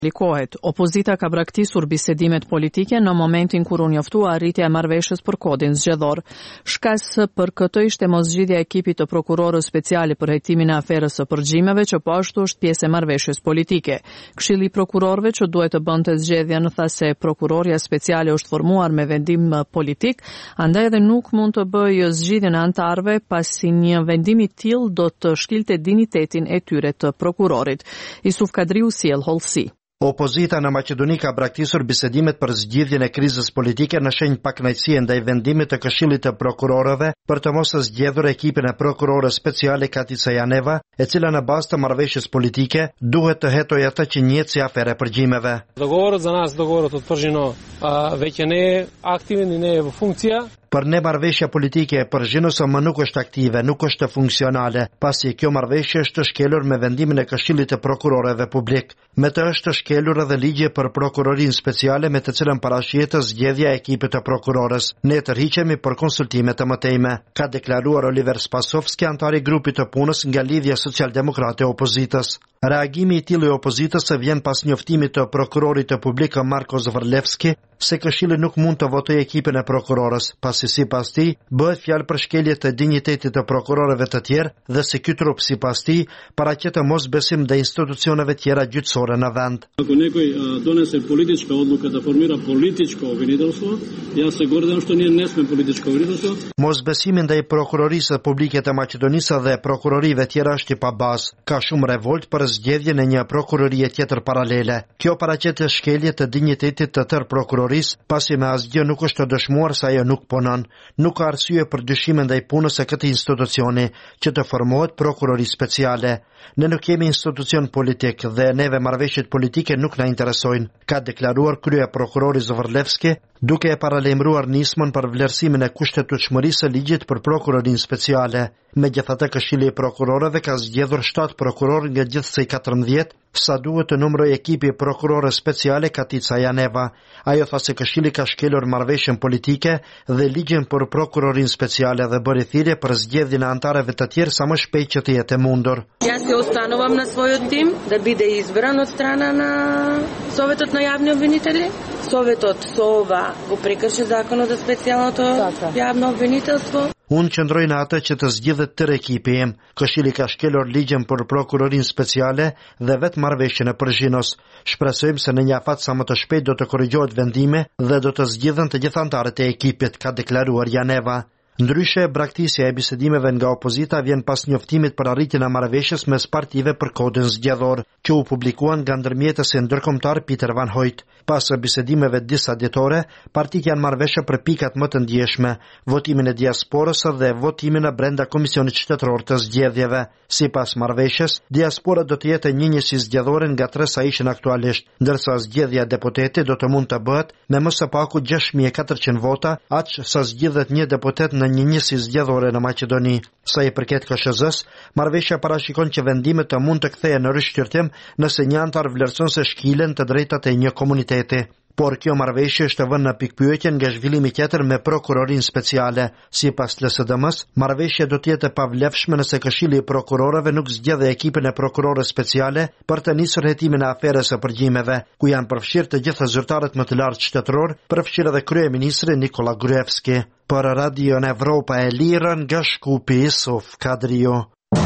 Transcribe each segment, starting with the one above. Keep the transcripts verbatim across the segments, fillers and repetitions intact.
Likohet, opozita ka braktisur bisedimet politike në momentin kur u njoftua arritja e marrëveshjes për kodin zgjedhor. Shkas për këtë ishte moszgjidhja e ekipit të prokurorës speciale për heqtimin e aferës së përgjimeve, që po ashtu është pjesë e marrëveshjes politike. Këshilli i prokurorëve që duhet të bënte zgjedhjen tha se prokuroria speciale është formuar me vendim politik, andaj edhe nuk mund të bëjë zgjidhjen e antarëve, pasi një vendim i tillë do të shkilte dinjitetin e tyre të prokurorit. Isuf Kadriu sjell hollësi. Opozita në Maqedoni ka braktisur bisedimet për zgjidhjen e krizës politike në shenjë pakënaqësie ndaj vendimit të Këshillit të Prokurorëve për të mos zgjedhur ekipin e prokurorës speciale Katica Janeva, e cila në bazë të marrëveshjes politike duhet të hetojë atë që njihet si afere përgjimeve. Dogovorët za nas dogovorët od Përzhino, veç ne aktivni ne funkcia. Për ne marrëveshja politike e Përzhinos më nuk është aktive, nuk është funksionale, pasi kjo marrëveshje është shkelur me vendimin e Këshillit të Prokurorëve publik. Me të është shkelur edhe ligje për prokurorinë speciale me të cilën parashihet zgjedhja e ekipit të prokurorës. Ne tërhiqemi për konsultime të mëtejme, ka deklaruar Oliver Spasovski, antari i grupit të punës nga Lidhja Socialdemokrate e Opozitës. Reagimi i tillë i opozitës vjen pas njoftimit të prokurorit të publik Marko Zvrlevski se Këshilli nuk mund të votojë ekipin e prokurorës, pasi sipas tij bëhet fjalë për shkelje të dinjitetit të prokurorëve të tjerë dhe se ky trup sipas tij paraqet të mosbesim ndaj institucioneve tjera gjyqësore në vend. Ako nekoj donese politička odluka da formira političko obviniteljstvo, ja se gordam što nije ne sme političko obviniteljstvo. Mosbesimi ndaj prokurorisë publike të Maqedonisë dhe prokurorive tjera është i pabazë. Ka shumë revolt për zgjedhjen e një prokurorie tjetër paralele. Kjo paraqet shkelje të dinjitetit të tërë prokurorisë, pasi me asgjë nuk është të dëshmuar se ajo nuk punon. Nuk ka arsye për dyshime ndaj punës së këtij institucioni që të formohet prokurori speciale. Ne nuk kemi institucion politik dhe neve marrëveshjet politike nuk na interesojnë, ka deklaruar krye prokurori Zvrlevski, duke e paralajmëruar nismën për vlerësimin e kushtetueshmërisë së ligjit për prokurorinë speciale. Megjithatë, Këshilli i Prokurorëve ka zgjedhur shtatë prokurorë nga gjithsej katërmbëdhjetë, sa duhet të numëroj ekipi i prokurorës speciale Katica Janeva. Ajo tha se Këshilli ka shkelur marrëveshjen politike dhe ligjin për prokurorinë speciale dhe bëri thirrje për zgjedhjen e antarëve të tjerë sa më shpejt që të jetë e mundur. Ja se ostanuvam na својот тим да биде избран од страна на Советот на јавни обвинители. Советот со ова го прекрши законот за специјалното јавно обвинителство. Unë qëndroj në atë që të zgjidhet tërë ekipi im. Këshilli ka shkelur ligjen për prokurorinë speciale dhe vetë marrëveshjen e Përzhinos. Shpresojmë se në një afat sa më të shpejt do të korrigjohet vendimi dhe do të zgjidhen të gjithë anëtarët e ekipit, ka deklaruar Janeva. Ndryshe, braktisja e bisedimeve nga opozita vjen pas njoftimit për arritjen e marrëveshjes mes partive për kodin zgjedhor, që u publikuan nga ndërmjetësi ndërkombëtar Pieter van Hooijt. Pas bisedimeve disa ditore, partitë janë marrë veshe për pikat më të ndjeshme, votimin e diasporës dhe votimin e brenda Komisionit Shtetëror të Zgjedhjeve. Sipas marrëveshjes, diaspora do të jetë njënjësi zgjedhore nga tre sa ishin aktualisht, ndërsa zgjedhja e deputetit do të mund të bëhet me më së paku gjashtë mijë e katërqind vota, aq sa zgjidhet një deputet në njënjësi zgjedhore në Maqedoni. Sa i përket K S Z-s, marrëveshja parashikon që vendimet të mund të kthehen në rishqyrtim nëse një antar vlerëson se shkilen të drejtat e një komuniteti. Por kjo marrëveshje është vënë në pikpyetje nga zhvillimi tjetër me prokurorinë speciale. Sipas L S D M-s, marrëveshja do të jetë e pavlefshme nëse Këshilli i Prokurorëve nuk zgjedhë ekipin e prokurorës speciale për të nisur hetimin e aferës së përgjimeve, ku janë përfshirë të gjithë zyrtarët më të lartë shtetëror, përfshirë edhe kryeministri Nikola Gruevski. Për Radio Evropa e Lirë nga Shkupi, Isuf Kadriu.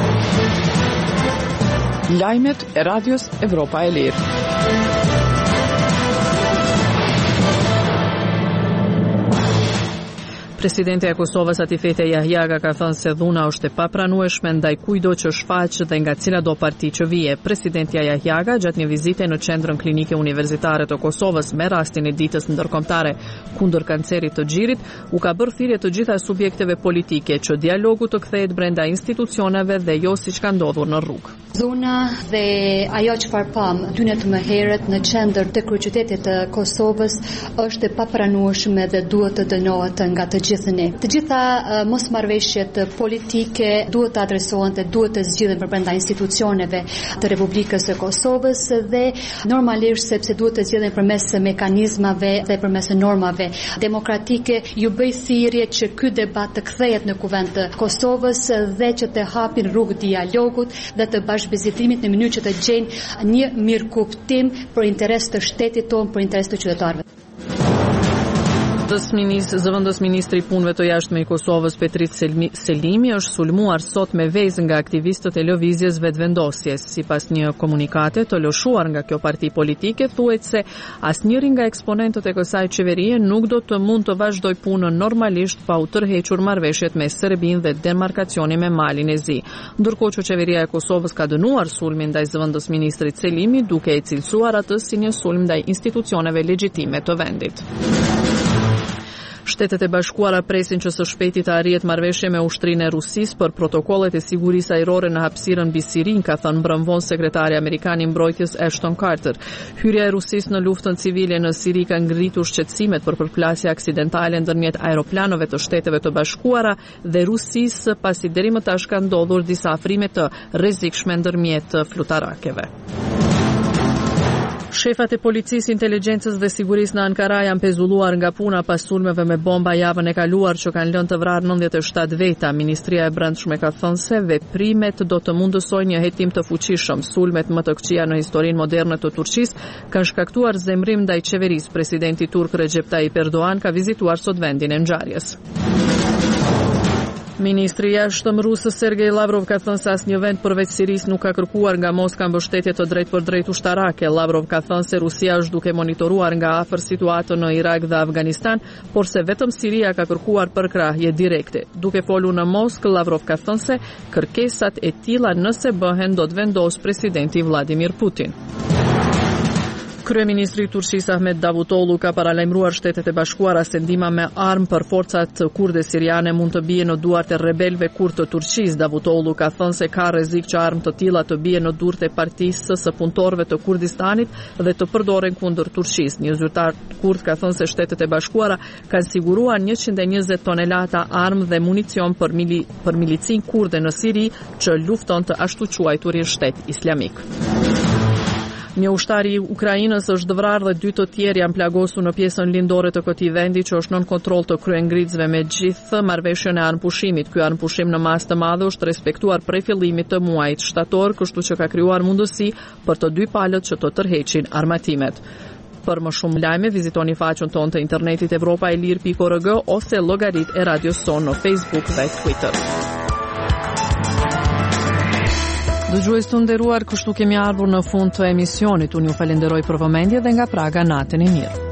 Lajmet e Radios Evropa e Lirë. Presidenti e Kosovës Atifete Jahjaga ka thënë se dhuna është e papranueshme ndaj kujdo që shfaq dhe nga cila do parti që vije. Presidentja Jahjaga gjatë një vizite në qendrën klinike universitare të Kosovës me rastin e ditës ndërkombëtare kundër kancerit të xhirit, u ka bërë thirrje të gjitha subjekteve politike që dialogu të kthehet brenda institucioneve dhe jo siç ka ndodhur në rrugë. Zona dhe ajo çfarë pam dynet më herët në qendër të kryeqytetit të Kosovës është e papranueshme dhe duhet të dënohet nga të gjithë gjithë ne. Të gjitha uh, mosmarrëveshjet politike duhet të adresohen dhe duhet të zgjidhen përbrenda institucioneve të Republikës së Kosovës dhe normalisht sepse duhet të zgjidhen përmes mekanizmave dhe përmes normave demokratike, ju bëj thirrje që ky debat të kthehet në Kuvend të Kosovës dhe që të hapin rrugë dialogut dhe të bashkëbisedimit në mënyrë që të gjejnë një mirëkuptim për interes të shtetit tonë, për interes të qytetarëve. Zëvendës ministri i punëve të jashtme i Kosovës Petrit Selimi është sulmuar sot me vezë nga aktivistët e lëvizjes vetëvendosjes. Sipas një komunikate të lëshuar nga kjo parti politike, thuhet se asnjëri nga eksponentët e kësaj qeverie nuk do të mund të vazhdojë punën normalisht pa u tërhequr marrëveshjet me Serbinë dhe demarkacioni me Malin e Zi. Ndërkohë që qeveria e Kosovës ka dënuar sulmin ndaj zëvendës ministrit Selimi, duke e cilësuar atë si një sulm ndaj institucioneve legjitime të vendit. Shtetet e Bashkuara presin që së shpejti të arrihet marrëveshje me ushtrinë e Rusisë për protokollet e sigurisë ajrore në hapësirën mbi Sirin, ka thënë mbrëmvon sekretari amerikan i mbrojtjes Ashton Carter. Hyrja e Rusisë në luftën civile në Siri ka ngritur shqetësimet për përplasje aksidentale ndërmjet aeroplanove të Shteteve të Bashkuara dhe Rusisë, pasi deri më tash kanë ndodhur disa afrime të rrezikshme ndërmjet flutarakeve. Shefat e policisë, inteligjencës dhe sigurisë në Ankara janë pezulluar nga puna pas sulmeve me bomba javën e kaluar që kanë lënë të vrarë nëntëdhjetë e shtatë veta. Ministria e Brendshme ka thënë se veprimet do të mundësojnë një hetim të fuqishëm. Sulmet më të këqija në historinë moderne të Turqisë kanë shkaktuar zemrim ndaj qeverisë. Presidenti turk Recep Tayyip Erdogan ka vizituar sot vendin e ngjarjes. Ministri i jashtëm rusë Sergej Lavrov ka thënë se asnjë vend përveç Sirisë nuk ka kërkuar nga Moska mbështetje të drejtë për drejtë ushtarake. Lavrov ka thënë se Rusia është duke monitoruar nga afër situatën në Irak dhe Afganistan, por se vetëm Siria ka kërkuar përkrahje direkte. Duke folur në Moskë, Lavrov ka thënë se kërkesat e tilla nëse bëhen do të vendos presidenti Vladimir Putin. Kryeministri i Turqisë Ahmet Davutoglu ka paralajmëruar Shtetet e Bashkuara se ndihma me armë për forcat kurde siriane mund të bie në duart e rebelëve kurd të Turqisë. Davutoglu ka thënë se ka rrezik që armë të tilla të bie në duart e partisë së punëtorëve të Kurdistanit dhe të përdoren kundër Turqisë. Një zyrtar kurd ka thënë se Shtetet e Bashkuara kanë siguruar njëqind e njëzet tonelata armë dhe municion për mili, për milicin kurde në Siri që lufton të ashtu quajturin shtet islamik. Një ushtar i Ukrainës është vrarë dhe dy të tjerë janë plagosur në pjesën lindore të këtij vendi që është nën kontroll të kryengritësve me gjithë marrëveshjen e armëpushimit. Ky armëpushim në masë të madhe është respektuar prej fillimit të muajit shtator, kështu që ka krijuar mundësi për të dy palët që të tërheqin armatimet. Për më shumë lajme, vizitoni faqen tonë të internetit evropa e lirë pikë org ose llogarit e Radios Son në Facebook dhe Twitter. Dëgjues të nderuar, kështu kemi ardhur në fund të emisionit. Unë ju falenderoj për vëmendje dhe nga Praga natën e mirë.